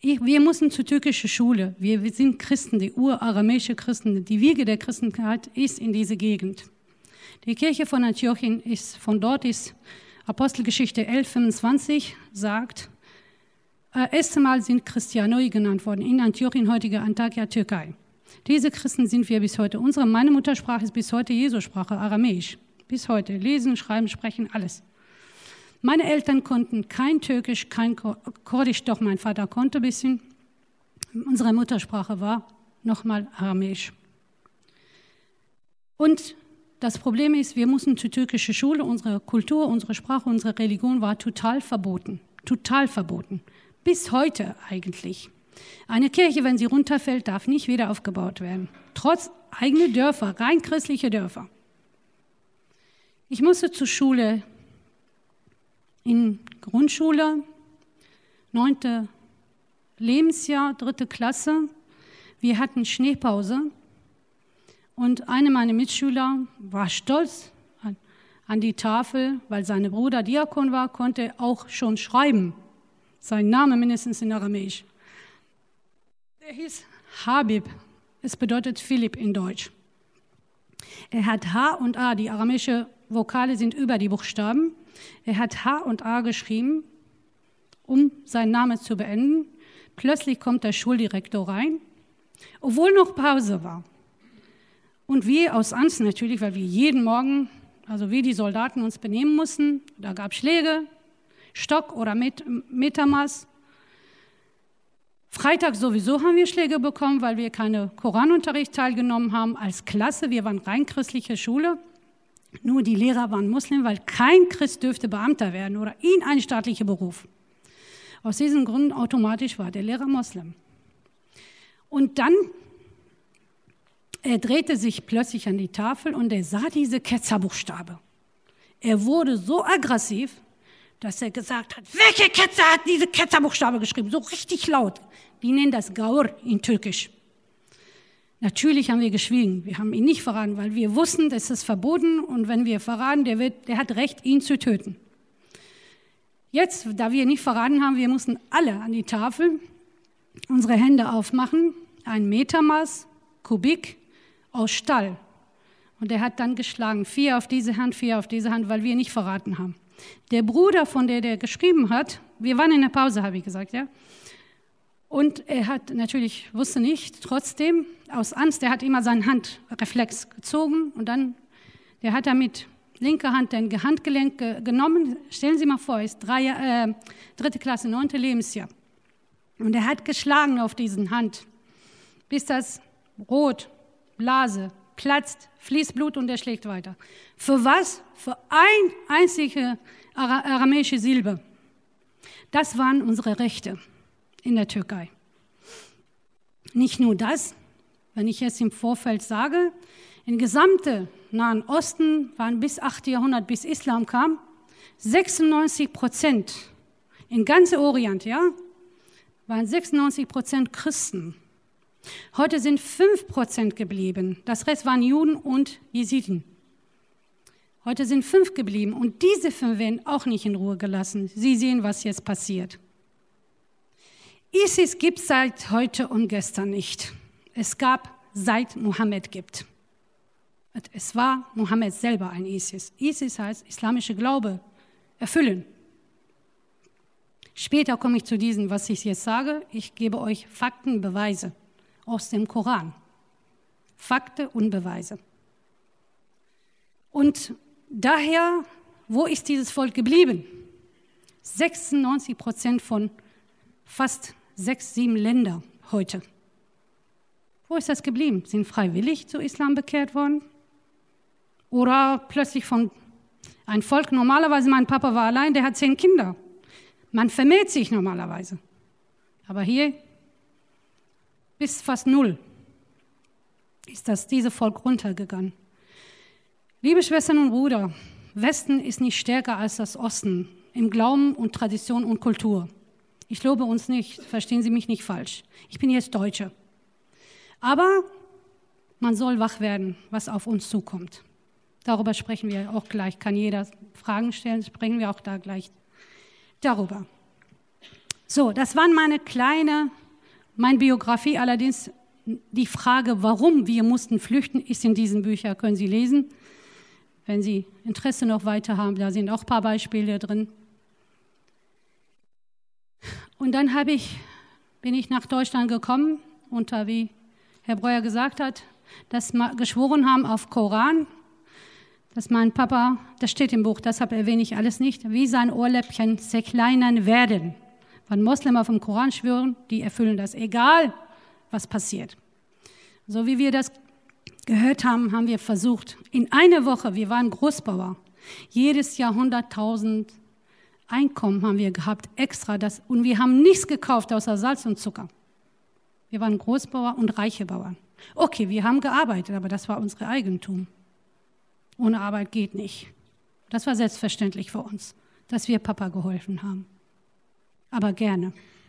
Wir mussten zur türkischen Schule. Wir sind Christen, die uraramäische Christen. Die Wiege der Christenheit ist in dieser Gegend. Die Kirche von Antiochien von dort ist Apostelgeschichte 11,25 sagt, erste Mal sind Christianoi genannt worden in Antiochien, heutige Antakya, Türkei. Diese Christen sind wir bis heute. Meine Muttersprache ist bis heute Jesu-Sprache, Aramäisch. Bis heute. Lesen, schreiben, sprechen, alles. Meine Eltern konnten kein Türkisch, kein Kurdisch, doch mein Vater konnte ein bisschen. Unsere Muttersprache war nochmal Aramäisch. Und das Problem ist, wir mussten zur türkischen Schule. Unsere Kultur, unsere Sprache, unsere Religion war total verboten. Total verboten. Bis heute eigentlich. Eine Kirche, wenn sie runterfällt, darf nicht wieder aufgebaut werden. Trotz eigener Dörfer, rein christliche Dörfer. Ich musste zur Schule, in Grundschule, 9. Lebensjahr, 3. Klasse. Wir hatten Schneepause und einer meiner Mitschüler war stolz an die Tafel, weil sein Bruder Diakon war, konnte auch schon schreiben. Sein Name mindestens in Aramäisch. Er hieß Habib, es bedeutet Philipp in Deutsch. Er hat H und A, die aramäische Vokale sind über die Buchstaben. Er hat H und A geschrieben, um seinen Namen zu beenden. Plötzlich kommt der Schuldirektor rein, obwohl noch Pause war. Und wir aus Angst natürlich, weil wir jeden Morgen, also wie die Soldaten uns benehmen mussten, da gab es Schläge, Stock oder Metermaß. Freitag sowieso haben wir Schläge bekommen, weil wir keinen Koranunterricht teilgenommen haben als Klasse. Wir waren rein christliche Schule. Nur die Lehrer waren Muslim, weil kein Christ dürfte Beamter werden oder in einen staatlichen Beruf. Aus diesem Grund automatisch war der Lehrer Muslim. Und dann, er drehte sich plötzlich an die Tafel und er sah diese Ketzerbuchstabe. Er wurde so aggressiv, dass er gesagt hat, welche Ketzer hat diese Ketzerbuchstabe geschrieben? So richtig laut. Die nennen das Gaur in Türkisch. Natürlich haben wir geschwiegen. Wir haben ihn nicht verraten, weil wir wussten, das ist verboten. Und wenn wir verraten, der hat Recht, ihn zu töten. Jetzt, da wir nicht verraten haben, wir mussten alle an die Tafel unsere Hände aufmachen. Ein Metermaß, Kubik aus Stahl. Und er hat dann geschlagen. 4 auf diese Hand, 4 auf diese Hand, weil wir nicht verraten haben. Der Bruder, von der geschrieben hat, wir waren in der Pause, habe ich gesagt, ja. Und er hat natürlich, wusste nicht, trotzdem, aus Angst, der hat immer seinen Handreflex gezogen und dann, der hat er mit linker Hand den Handgelenk genommen. Stellen Sie mal vor, er ist 3. Klasse, 9. Lebensjahr. Und er hat geschlagen auf diesen Hand, bis das rot, Blase, platzt, fließt Blut und er schlägt weiter. Für was? Für eine einzige aramäische Silbe. Das waren unsere Rechte in der Türkei. Nicht nur das, wenn ich jetzt im Vorfeld sage, im gesamten Nahen Osten waren bis 8. Jahrhundert, bis Islam kam, 96%, in ganz Orient, ja, waren 96% Christen. Heute sind 5% geblieben. Das Rest waren Juden und Jesiden. Heute sind 5 geblieben und diese 5 werden auch nicht in Ruhe gelassen. Sie sehen, was jetzt passiert. ISIS gibt es seit heute und gestern nicht. Es gab, seit Mohammed gibt. Es war Mohammed selber ein ISIS. ISIS heißt islamische Glaube erfüllen. Später komme ich zu diesem, was ich jetzt sage. Ich gebe euch Fakten, Beweise aus dem Koran. Fakten und Beweise. Und daher, wo ist dieses Volk geblieben? 96% von fast 6, 7 Ländern heute. Wo ist das geblieben? Sind freiwillig zu Islam bekehrt worden? Oder plötzlich von ein Volk, normalerweise mein Papa war allein, der hat 10 Kinder. Man vermehrt sich normalerweise. Aber hier bis fast 0 ist dieses Volk runtergegangen. Liebe Schwestern und Brüder, Westen ist nicht stärker als das Osten im Glauben und Tradition und Kultur. Ich lobe uns nicht, verstehen Sie mich nicht falsch. Ich bin jetzt Deutsche. Aber man soll wach werden, was auf uns zukommt. Darüber sprechen wir auch gleich. Kann jeder Fragen stellen, sprechen wir auch da gleich darüber. So, das war meine Biografie. Allerdings die Frage, warum wir mussten flüchten, ist in diesen Büchern, können Sie lesen. Wenn Sie Interesse noch weiter haben, da sind auch ein paar Beispiele drin. Und dann bin ich nach Deutschland gekommen, unter, wie Herr Breuer gesagt hat, dass wir geschworen haben auf Koran, dass mein Papa, das steht im Buch, deshalb erwähne ich alles nicht, wie sein Ohrläppchen zerkleinern werden. Wenn Moslem auf dem Koran schwören, die erfüllen das, egal was passiert. So wie wir das gehört haben, haben wir versucht, in einer Woche, wir waren Großbauer, jedes Jahr 100.000 Einkommen haben wir gehabt, extra. Und wir haben nichts gekauft außer Salz und Zucker. Wir waren Großbauer und reiche Bauern. Okay, wir haben gearbeitet, aber das war unser Eigentum. Ohne Arbeit geht nicht. Das war selbstverständlich für uns, dass wir Papa geholfen haben. Aber gerne.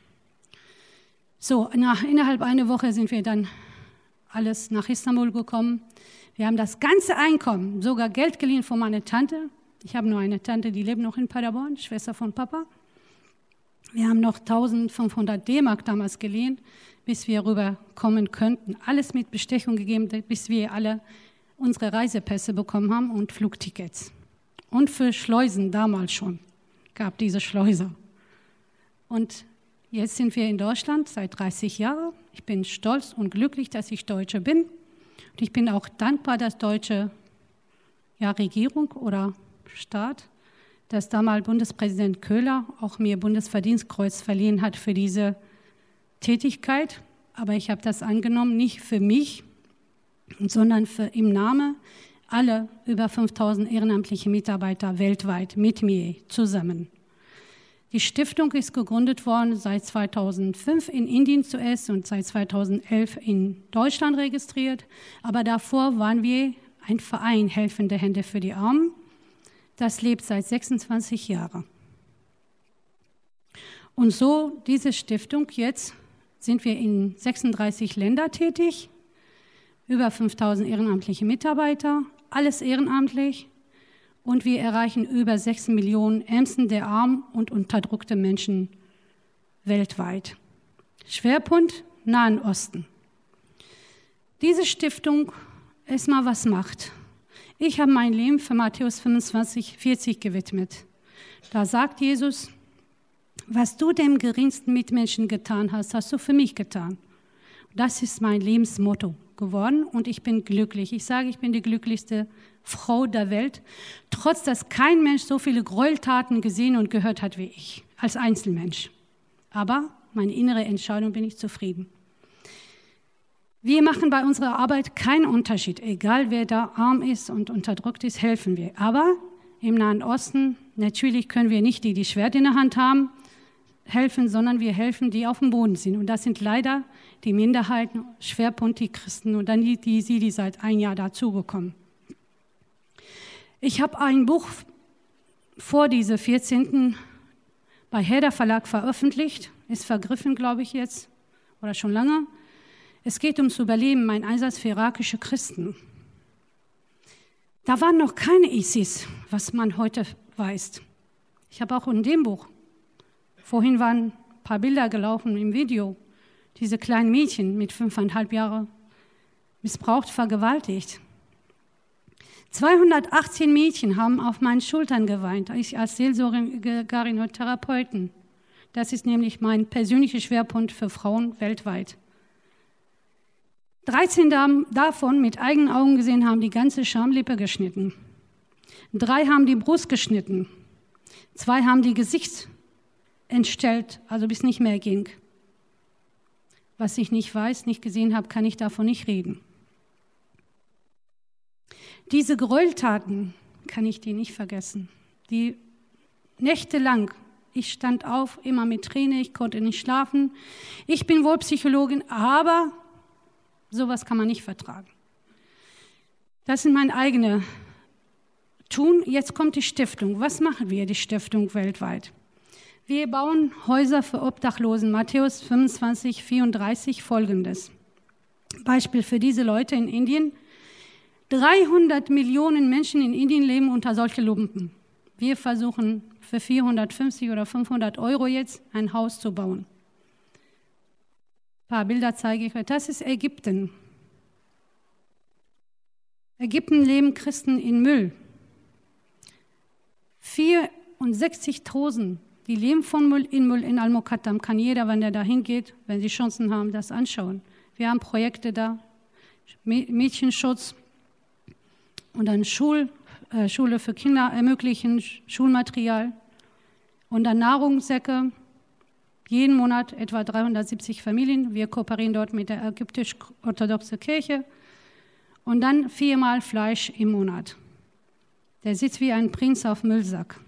So, innerhalb einer Woche sind wir dann alles nach Istanbul gekommen. Wir haben das ganze Einkommen, sogar Geld geliehen von meiner Tante. Ich habe nur eine Tante, die lebt noch in Paderborn, Schwester von Papa. Wir haben noch 1.500 D-Mark damals geliehen, bis wir rüberkommen könnten. Alles mit Bestechung gegeben, bis wir alle unsere Reisepässe bekommen haben und Flugtickets. Und für Schleusen damals schon gab diese Schleuser. Und jetzt sind wir in Deutschland seit 30 Jahren. Ich bin stolz und glücklich, dass ich Deutsche bin. Und ich bin auch dankbar, dass deutsche Regierung oder Staat, dass damals Bundespräsident Köhler auch mir Bundesverdienstkreuz verliehen hat für diese Tätigkeit. Aber ich habe das angenommen, nicht für mich, sondern im Namen aller über 5.000 ehrenamtliche Mitarbeiter weltweit mit mir zusammen. Die Stiftung ist gegründet worden seit 2005 in Indien zuerst und seit 2011 in Deutschland registriert. Aber davor waren wir ein Verein Helfende Hände für die Armen. Das lebt seit 26 Jahren. Und so diese Stiftung, jetzt sind wir in 36 Ländern tätig, über 5.000 ehrenamtliche Mitarbeiter, alles ehrenamtlich. Und wir erreichen über 6 Millionen Ärmsten der armen und unterdrückten Menschen weltweit. Schwerpunkt Nahen Osten. Diese Stiftung erstmal was macht. Ich habe mein Leben für Matthäus 25,40 gewidmet. Da sagt Jesus, was du dem geringsten Mitmenschen getan hast, hast du für mich getan. Das ist mein Lebensmotto geworden und ich bin glücklich. Ich sage, ich bin die glücklichste Frau der Welt, trotz dass kein Mensch so viele Gräueltaten gesehen und gehört hat wie ich, als Einzelmensch. Aber meine innere Entscheidung bin ich zufrieden. Wir machen bei unserer Arbeit keinen Unterschied. Egal, wer da arm ist und unterdrückt ist, helfen wir. Aber im Nahen Osten, natürlich können wir nicht die Schwert in der Hand haben, helfen, sondern wir helfen, die auf dem Boden sind. Und das sind leider die Minderheiten, Schwerpunkt die Christen und dann die seit einem Jahr dazugekommen. Ich habe ein Buch vor diese 14. bei Herder Verlag veröffentlicht, ist vergriffen, glaube ich jetzt, oder schon lange. Es geht ums Überleben, mein Einsatz für irakische Christen. Da waren noch keine ISIS, was man heute weiß. Ich habe auch in dem Buch, vorhin waren ein paar Bilder gelaufen im Video, diese kleinen Mädchen mit 5,5 Jahren missbraucht, vergewaltigt. 218 Mädchen haben auf meinen Schultern geweint, ich als Seelsorgerin und Therapeutin. Das ist nämlich mein persönlicher Schwerpunkt für Frauen weltweit. 13 davon mit eigenen Augen gesehen haben die ganze Schamlippe geschnitten. 3 haben die Brust geschnitten. 2 haben die Gesicht entstellt, also bis nicht mehr ging. Was ich nicht weiß, nicht gesehen habe, kann ich davon nicht reden. Diese Gräueltaten kann ich die nicht vergessen. Die nächtelang, ich stand auf, immer mit Tränen, ich konnte nicht schlafen. Ich bin wohl Psychologin, aber sowas kann man nicht vertragen. Das sind mein eigenes Tun. Jetzt kommt die Stiftung. Was machen wir, die Stiftung weltweit? Wir bauen Häuser für Obdachlosen. Matthäus 25,34 folgendes. Beispiel für diese Leute in Indien. 300 Millionen Menschen in Indien leben unter solchen Lumpen. Wir versuchen für 450 oder 500 Euro jetzt ein Haus zu bauen. Ein paar Bilder zeige ich euch. Das ist Ägypten. Ägypten leben Christen in Müll. 64.000, die leben von Müll in Al-Muqattam. Kann jeder, wenn er da hingeht, wenn sie Chancen haben, das anschauen. Wir haben Projekte da, Mädchenschutz und dann Schule für Kinder ermöglichen, Schulmaterial und dann Nahrungssäcke. Jeden Monat etwa 370 Familien. Wir kooperieren dort mit der ägyptisch-orthodoxen Kirche. Und dann 4-mal Fleisch im Monat. Der sitzt wie ein Prinz auf Müllsack.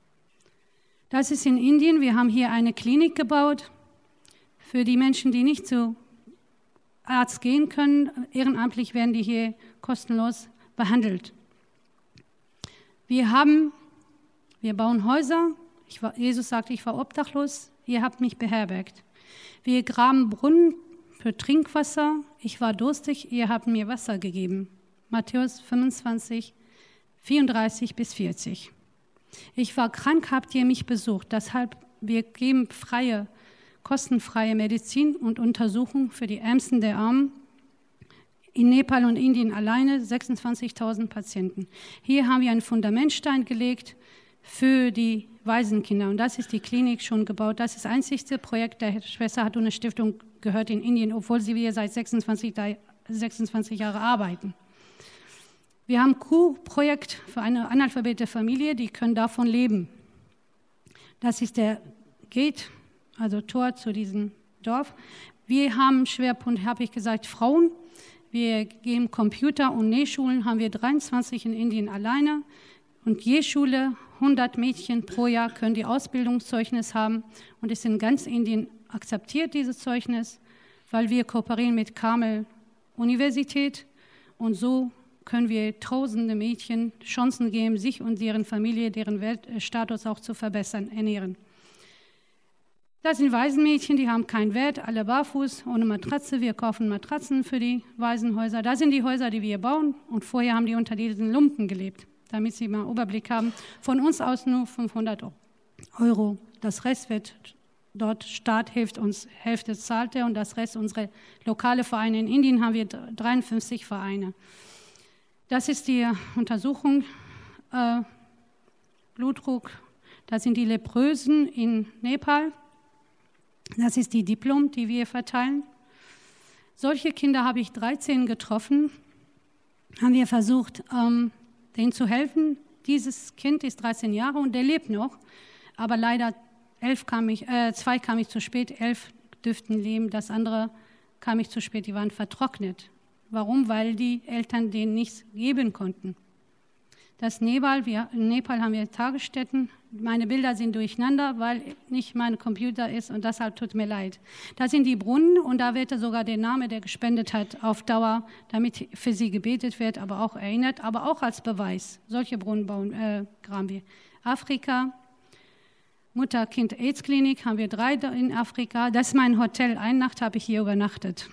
Das ist in Indien. Wir haben hier eine Klinik gebaut für die Menschen, die nicht zu Arzt gehen können. Ehrenamtlich werden die hier kostenlos behandelt. Wir bauen Häuser. Jesus sagte, ich war obdachlos. Ihr habt mich beherbergt. Wir graben Brunnen für Trinkwasser. Ich war durstig, ihr habt mir Wasser gegeben. Matthäus 25, 34 bis 40. Ich war krank, habt ihr mich besucht. Deshalb, wir geben kostenfreie Medizin und Untersuchung für die Ärmsten der Armen. In Nepal und Indien alleine 26.000 Patienten. Hier haben wir einen Fundamentstein gelegt für die Waisenkinder. Und das ist die Klinik schon gebaut. Das ist das einzigste Projekt der Schwester Hatuna Stiftung, gehört in Indien, obwohl sie hier seit 26 Jahren arbeiten. Wir haben ein Q-Projekt für eine analphabete Familie, die können davon leben. Das ist der Gate, also Tor zu diesem Dorf. Wir haben Schwerpunkt, habe ich gesagt, Frauen. Wir geben Computer- und Nähschulen, haben wir 23 in Indien alleine. Und je Schule, 100 Mädchen pro Jahr können die Ausbildungszeugnis haben. Und ist in ganz Indien akzeptiert, dieses Zeugnis, weil wir kooperieren mit Carmel Universität. Und so können wir tausende Mädchen Chancen geben, sich und deren Familie, deren Weltstatus auch zu verbessern, ernähren. Das sind Waisenmädchen, die haben keinen Wert, alle barfuß, ohne Matratze. Wir kaufen Matratzen für die Waisenhäuser. Das sind die Häuser, die wir bauen. Und vorher haben die unter diesen Lumpen gelebt, damit sie mal einen Überblick haben. Von uns aus nur 500 Euro. Das Rest wird dort, Staat hilft uns, Hälfte zahlt er und das Rest unsere lokale Vereine. In Indien haben wir 53 Vereine. Das ist die Untersuchung, Blutdruck. Das sind die Leprösen in Nepal. Das ist die Diplom, die wir verteilen. Solche Kinder habe ich 13 getroffen, haben wir versucht, denen zu helfen. Dieses Kind ist 13 Jahre und der lebt noch, aber leider 2 kam ich zu spät, 11 dürften leben, das andere kam ich zu spät, die waren vertrocknet. Warum? Weil die Eltern denen nichts geben konnten. In Nepal haben wir Tagesstätten. Meine Bilder sind durcheinander, weil nicht mein Computer ist und deshalb tut mir leid. Da sind die Brunnen und da wird sogar der Name, der gespendet hat, auf Dauer, damit für sie gebetet wird, aber auch erinnert, aber auch als Beweis. Solche Brunnen graben wir. Afrika, Mutter-Kind-Aids-Klinik haben wir 3 in Afrika. Das ist mein Hotel. Eine Nacht habe ich hier übernachtet.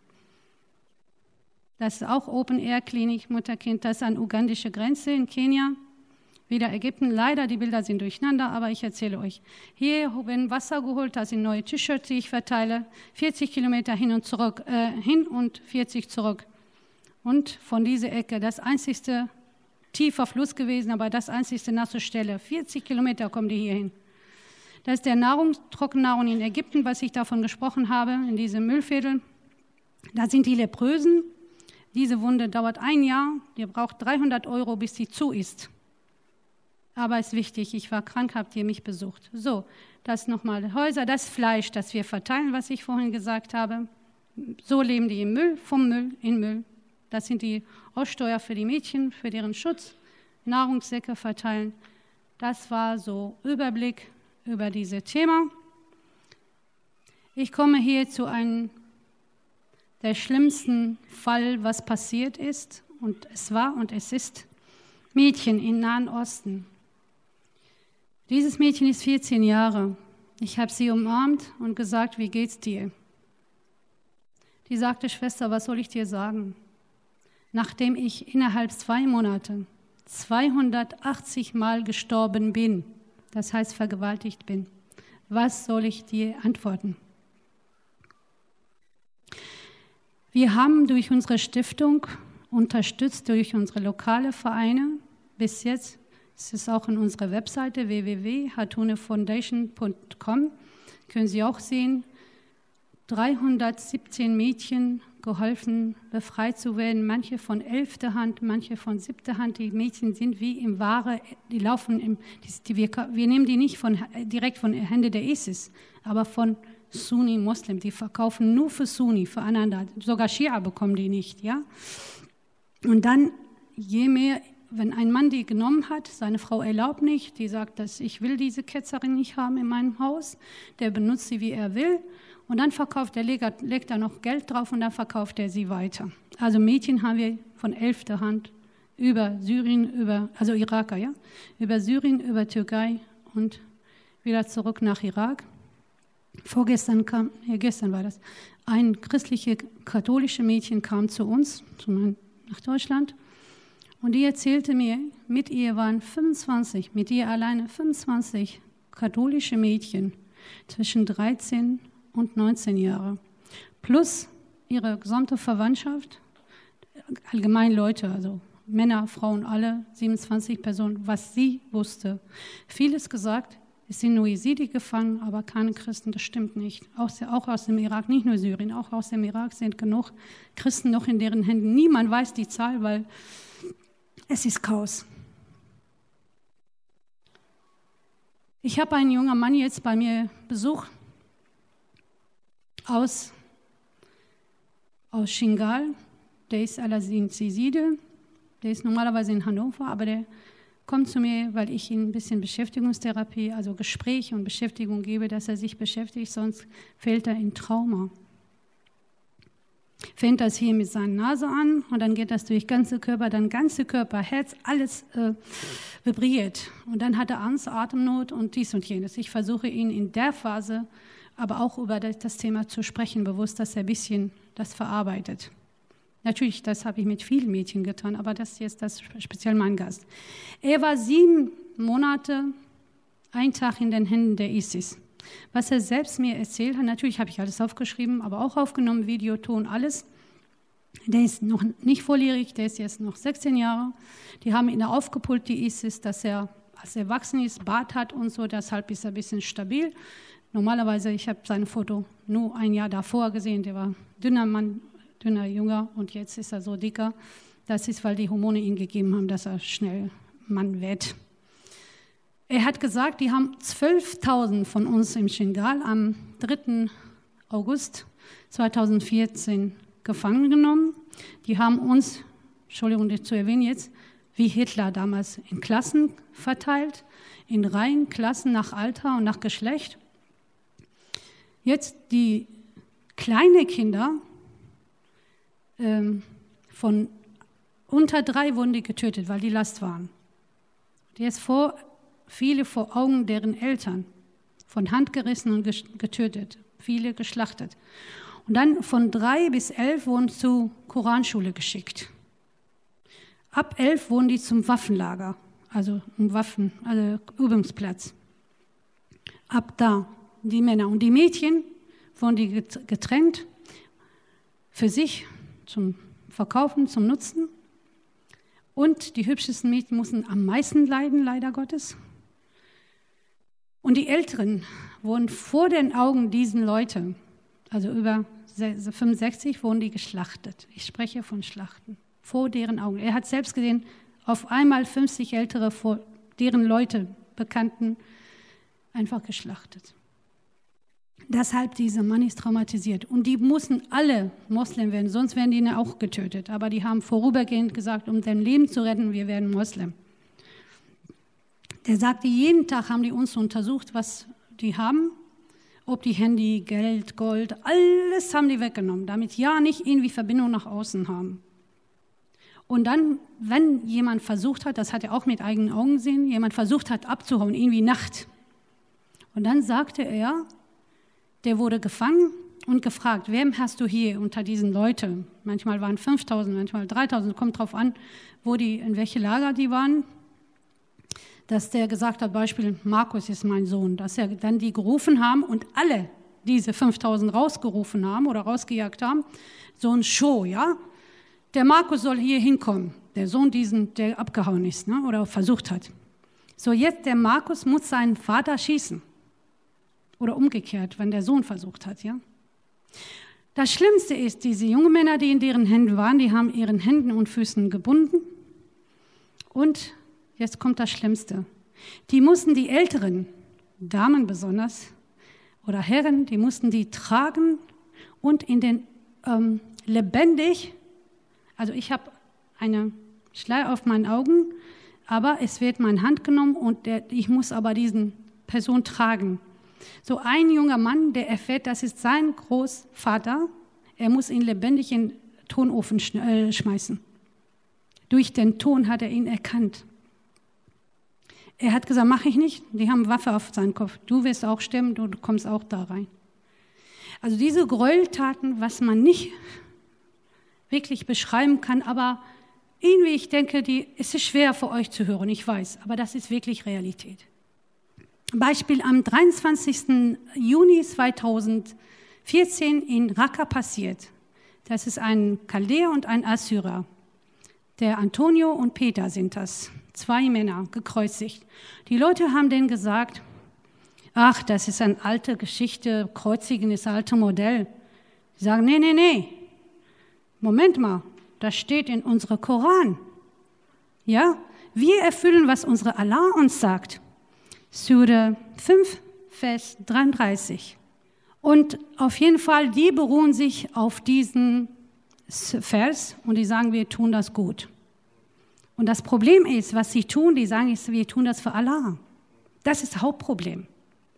Das ist auch Open-Air-Klinik, Mutter-Kind. Das ist an ugandische Grenze in Kenia. Wieder Ägypten. Leider, die Bilder sind durcheinander, aber ich erzähle euch. Hier wird Wasser geholt, das sind neue T-Shirts, die ich verteile. 40 Kilometer hin und zurück, hin und 40 zurück. Und von dieser Ecke, das einzigste tiefer Fluss gewesen, aber das einzigste nasse Stelle. 40 Kilometer kommen die hier hin. Das ist der Trockennahrung in Ägypten, was ich davon gesprochen habe, in diesem Müllviertel. Da sind die Leprösen. Diese Wunde dauert 1 Jahr. Ihr braucht 300 Euro, bis sie zu ist. Aber es ist wichtig, ich war krank, habt ihr mich besucht. So, das nochmal Häuser, das Fleisch, das wir verteilen, was ich vorhin gesagt habe. So leben die im Müll, vom Müll in Müll. Das sind die Aussteuer für die Mädchen, für deren Schutz. Nahrungssäcke verteilen. Das war so Überblick über dieses Thema. Ich komme hier zu einem der schlimmsten Fall, was passiert ist. Und es war und es ist Mädchen im Nahen Osten. Dieses Mädchen ist 14 Jahre. Ich habe sie umarmt und gesagt, wie geht's dir? Die sagte, Schwester, was soll ich dir sagen? Nachdem ich innerhalb 2 Monate 280 Mal gestorben bin, das heißt vergewaltigt bin. Was soll ich dir antworten? Wir haben durch unsere Stiftung, unterstützt durch unsere lokale Vereine, bis jetzt ist es auch in unserer Webseite www.hatunefoundation.com, können Sie auch sehen, 317 Mädchen geholfen, befreit zu werden, manche von 11. Hand, manche von 7. Hand. Die Mädchen sind wie im Ware, die laufen, wir nehmen die nicht direkt von Händen der ISIS, aber von Sunni-Muslim, die verkaufen nur für Sunni, füreinander, sogar Schia bekommen die nicht. Ja? Und dann, je mehr, wenn ein Mann die genommen hat, seine Frau erlaubt nicht, die sagt, dass ich will diese Ketzerin nicht haben in meinem Haus, der benutzt sie, wie er will. Und dann verkauft legt er noch Geld drauf und dann verkauft er sie weiter. Also Mädchen haben wir von 11. Hand über Syrien, also Iraker, ja, über Syrien, über Türkei und wieder zurück nach Irak. Gestern war das, ein katholisches Mädchen kam zu uns, nach Deutschland, und die erzählte mir, mit ihr waren 25 katholische Mädchen zwischen 13 und 19 Jahre, plus ihre gesamte Verwandtschaft, allgemein Leute, also Männer, Frauen, alle 27 Personen, was sie wusste. Vieles gesagt, es sind nur Jesidi gefangen, aber keine Christen, das stimmt nicht. Auch aus dem Irak, nicht nur Syrien, auch aus dem Irak sind genug Christen noch in deren Händen. Niemand weiß die Zahl, weil es ist Chaos. Ich habe einen jungen Mann jetzt bei mir besucht, aus Shingal, der ist allerdings Jeside, der ist normalerweise in Hannover, aber der kommt zu mir, weil ich ihm ein bisschen Beschäftigungstherapie, also Gespräch und Beschäftigung gebe, dass er sich beschäftigt, sonst fällt er in Trauma. Fängt das hier mit seiner Nase an und dann geht das durch ganze Körper, dann ganze Körper, Herz, alles vibriert. Und dann hat er Angst, Atemnot und dies und jenes. Ich versuche ihn in der Phase aber auch über das Thema zu sprechen, bewusst, dass er ein bisschen das verarbeitet. Natürlich, das habe ich mit vielen Mädchen getan, aber das hier ist das speziell mein Gast. Er war 7 Monate, ein Tag in den Händen der ISIS. Was er selbst mir erzählt hat, natürlich habe ich alles aufgeschrieben, aber auch aufgenommen, Video, Ton, alles. Der ist noch nicht volljährig, der ist jetzt noch 16 Jahre. Die haben ihn aufgepult, die ISIS, dass er als Erwachsener ist, Bart hat und so, deshalb ist er ein bisschen stabil. Normalerweise, ich habe sein Foto nur ein Jahr davor gesehen, der war dünner Mann, dünner Junge und jetzt ist er so dicker. Das ist, weil die Hormone ihm gegeben haben, dass er schnell Mann wird. Er hat gesagt, die haben 12.000 von uns im Shingal am 3. August 2014 gefangen genommen. Die haben uns, Entschuldigung, das zu erwähnen jetzt, wie Hitler damals in Klassen verteilt, in Reihen, Klassen nach Alter und nach Geschlecht. Jetzt die kleinen Kinder, von unter 3 wurden die getötet, weil die Last waren. Jetzt viele vor Augen deren Eltern, von Hand gerissen und getötet, viele geschlachtet. Und dann von 3 bis 11 wurden zur Koranschule geschickt. Ab 11 wurden die zum Waffenlager, also Übungsplatz. Ab da die Männer und die Mädchen wurden die getrennt für sich zum Verkaufen, zum Nutzen. Und die hübschesten Mädchen mussten am meisten leiden, leider Gottes. Und die Älteren wurden vor den Augen diesen Leute, also über 65, wurden die geschlachtet. Ich spreche von Schlachten, vor deren Augen. Er hat selbst gesehen, auf einmal 50 Ältere vor deren Leute, Bekannten, einfach geschlachtet. Deshalb, dieser Mann ist traumatisiert. Und die mussten alle Moslem werden, sonst werden die auch getötet. Aber die haben vorübergehend gesagt, um dein Leben zu retten, wir werden Moslem. Der sagte, jeden Tag haben die uns untersucht, was die haben. Ob die Handy, Geld, Gold, alles haben die weggenommen, damit ja nicht irgendwie Verbindung nach außen haben. Und dann, wenn jemand versucht hat, das hat er auch mit eigenen Augen gesehen, jemand versucht hat abzuhauen, irgendwie Nacht. Und dann sagte er, der wurde gefangen und gefragt, wem hast du hier unter diesen Leuten? Manchmal waren 5.000, manchmal 3.000, kommt drauf an, in welche Lager die waren. dass der gesagt hat, Beispiel, Markus ist mein Sohn, dass er dann die gerufen haben und alle diese 5000 rausgerufen haben oder rausgejagt haben, so ein Show, ja. Der Markus soll hier hinkommen, der Sohn der abgehauen ist, ne, oder versucht hat. So, jetzt der Markus muss seinen Vater schießen. Oder umgekehrt, wenn der Sohn versucht hat, ja. Das Schlimmste ist, diese jungen Männer, die in deren Händen waren, die haben ihren Händen und Füßen gebunden. Und jetzt kommt das Schlimmste. Die mussten die älteren, Damen besonders, oder Herren, die mussten die tragen und in den lebendig, also ich habe eine Schleier auf meinen Augen, aber es wird meine Hand genommen und ich muss aber diesen Person tragen. So ein junger Mann, der erfährt, das ist sein Großvater, er muss ihn lebendig in den Tonofen schmeißen. Durch den Ton hat er ihn erkannt. Er hat gesagt, mache ich nicht, die haben Waffe auf seinen Kopf. Du wirst auch sterben, du kommst auch da rein. Also diese Gräueltaten, was man nicht wirklich beschreiben kann, aber irgendwie, ich denke, es ist schwer für euch zu hören, ich weiß, aber das ist wirklich Realität. Beispiel am 23. Juni 2014 in Raqqa passiert. Das ist ein Chaldäer und ein Assyrer. Der Antonio und Peter sind das. 2 Männer, gekreuzigt. Die Leute haben denen gesagt, ach, das ist eine alte Geschichte, Kreuzigen ist ein altes Modell. Sie sagen, nee, Moment mal, das steht in unserem Koran. Ja, wir erfüllen, was unser Allah uns sagt. Sure 5, Vers 33. Und auf jeden Fall, die beruhen sich auf diesen Vers und die sagen, wir tun das gut. Und das Problem ist, was sie tun, die sagen, wir tun das für Allah. Das ist das Hauptproblem.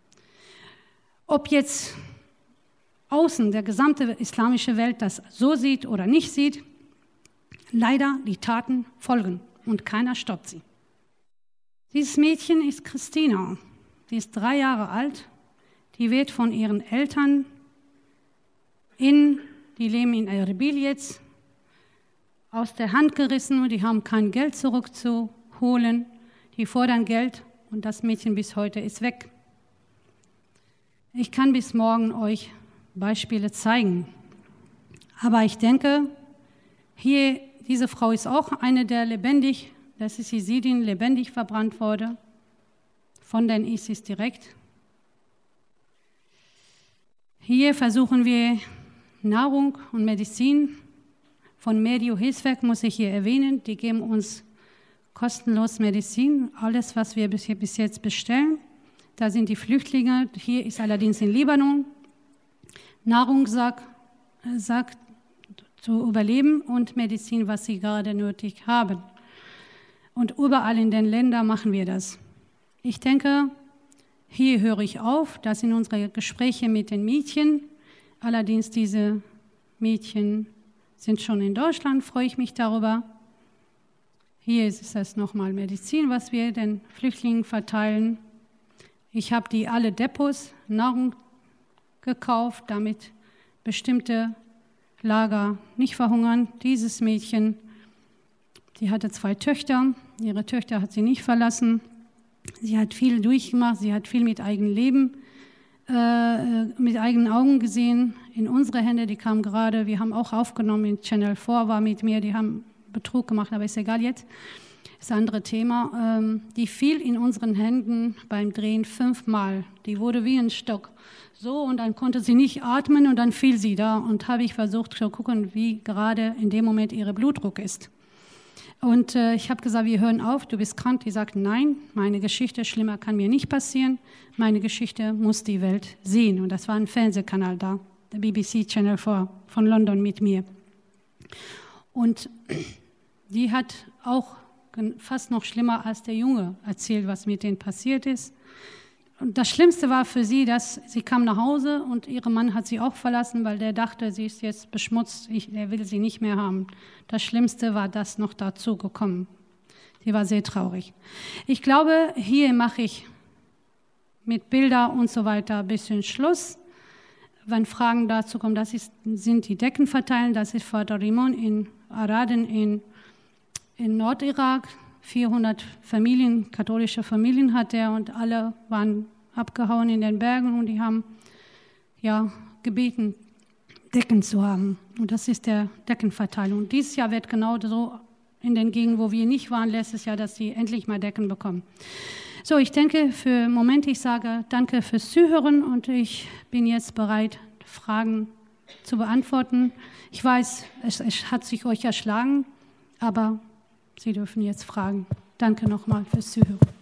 Ob jetzt außen der gesamte islamische Welt das so sieht oder nicht sieht, leider die Taten folgen und keiner stoppt sie. Dieses Mädchen ist Christina, die ist 3 Jahre alt, die wird von ihren Eltern die leben in Erbil jetzt, aus der Hand gerissen und die haben kein Geld zurückzuholen. Die fordern Geld und das Mädchen bis heute ist weg. Ich kann bis morgen euch Beispiele zeigen. Aber ich denke, hier, diese Frau ist auch eine der das ist Jesidin, lebendig verbrannt wurde, von den ISIS direkt. Hier versuchen wir Nahrung und Medizin. Von Medio Hilfswerk muss ich hier erwähnen, die geben uns kostenlos Medizin, alles, was wir bis jetzt bestellen. Da sind die Flüchtlinge, hier ist allerdings in Libanon, Nahrungssack zu überleben und Medizin, was sie gerade nötig haben. Und überall in den Ländern machen wir das. Ich denke, hier höre ich auf, das sind unsere Gespräche mit den Mädchen. Allerdings diese Mädchen sind schon in Deutschland, freue ich mich darüber. Hier ist es nochmal Medizin, was wir den Flüchtlingen verteilen. Ich habe die alle Depots, Nahrung gekauft, damit bestimmte Lager nicht verhungern. Dieses Mädchen, die hatte 2 Töchter. Ihre Töchter hat sie nicht verlassen. Sie hat viel durchgemacht, sie hat viel mit eigenem Leben, mit eigenen Augen gesehen. In unsere Hände, die kamen gerade, wir haben auch aufgenommen, in Channel 4 war mit mir, die haben Betrug gemacht, aber ist egal jetzt. Das ist ein anderes Thema. Die fiel in unseren Händen beim Drehen 5-mal. Die wurde wie ein Stock. So, und dann konnte sie nicht atmen und dann fiel sie da. Und habe ich versucht zu gucken, wie gerade in dem Moment ihr Blutdruck ist. Und ich habe gesagt, wir hören auf, du bist krank. Die sagt, nein, meine Geschichte, schlimmer kann mir nicht passieren. Meine Geschichte muss die Welt sehen. Und das war ein Fernsehkanal da, der BBC Channel 4 von London mit mir. Und die hat auch fast noch schlimmer als der Junge erzählt, was mit denen passiert ist. Und das Schlimmste war für sie, dass sie kam nach Hause und ihr Mann hat sie auch verlassen, weil der dachte, sie ist jetzt beschmutzt, er will sie nicht mehr haben. Das Schlimmste war das noch dazu gekommen. Sie war sehr traurig. Ich glaube, hier mache ich mit Bilder und so weiter ein bisschen Schluss. Wenn Fragen dazu kommen, sind die Decken verteilen. Das ist Vater Rimon in Araden in Nordirak. 400 Familien, katholische Familien hat er und alle waren abgehauen in den Bergen und die haben gebeten, Decken zu haben. Und das ist der Deckenverteilung. Und dieses Jahr wird genau so in den Gegenden, wo wir nicht waren, letztes Jahr, dass sie endlich mal Decken bekommen. So, ich denke für den Moment, ich sage danke fürs Zuhören und ich bin jetzt bereit, Fragen zu beantworten. Ich weiß, es hat sich euch erschlagen, aber Sie dürfen jetzt fragen. Danke nochmal fürs Zuhören.